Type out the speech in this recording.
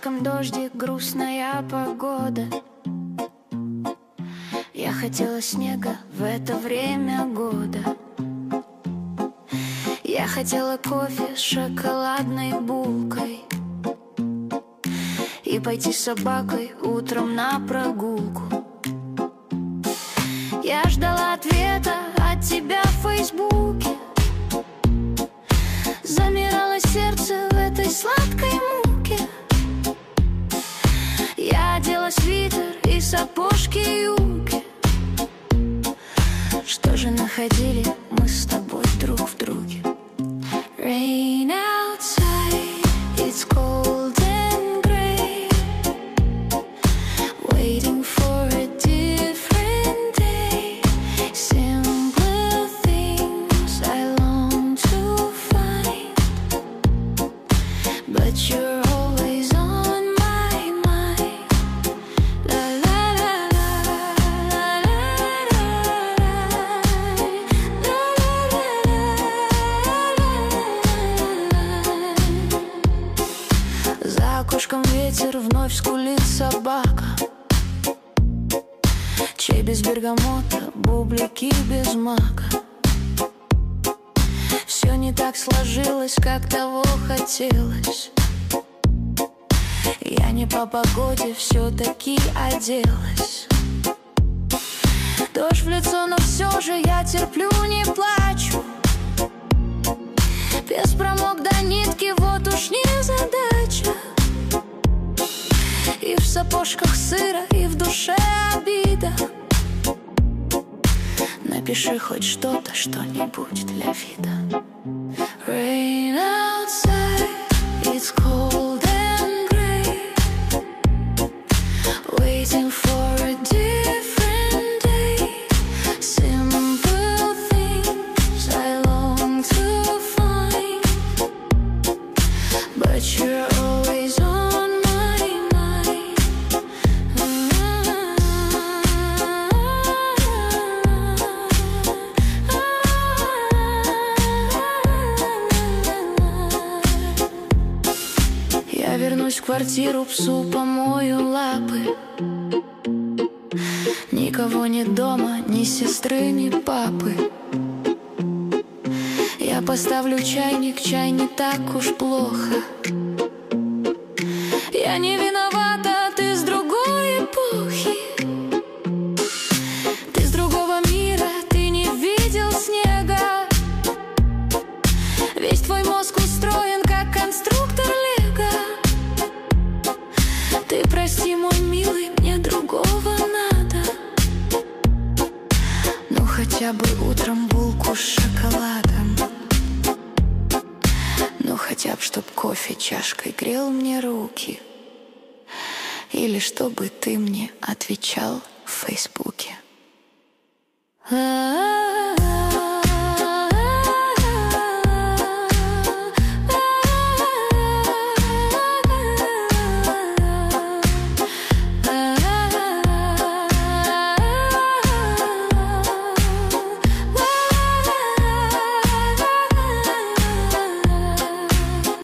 окошком дождик, грустная погода. Я хотела снега в это время года. Я хотела кофе с шоколадной булкой и пойти с собакой утром на прогулку. Я ждала ответа от тебя в Фейсбуке. Замирало сердце в этой сладкой муке. Я одела свитер и сапожки-юбки. Что же находили мы с тобой друг в друге? Rain outside, it's cold and gray, waiting for a different day. Simple things I long to find, but you're always on my mind. La la la la la la la. За окошком ветер, вновь скулит собака, чай без бергамота, бублики без мака. Все не так сложилось, как того хотелось. Я не по погоде все-таки оделась. Дождь в лицо, но все же я терплю, не плачу. Без промок до нитки, вот уж не задача. И в сапожках сыро, и в душе обида. Напиши хоть что-то, что-нибудь для вида. Rain outside, it's cold and gray, waiting for a different day. Simple things I long to find, but you're always on my mind. Я вернусь в квартиру, псу помою лапы. Никого нет дома, ни сестры, ни папы. Я поставлю чайник, чай не так уж плохо. Я не виновата, ты с другой эпохи. Ты с другого мира, ты не видел снега. Весь твой мозг устроен, как конструктор Лего. Ты прости, мой милый, мне другого надо. Ну хотя бы утром булку с шоколадом. Ну хотя бы, чтоб кофе чашкой грел мне руки. Или чтобы ты мне отвечал в Фейсбуке.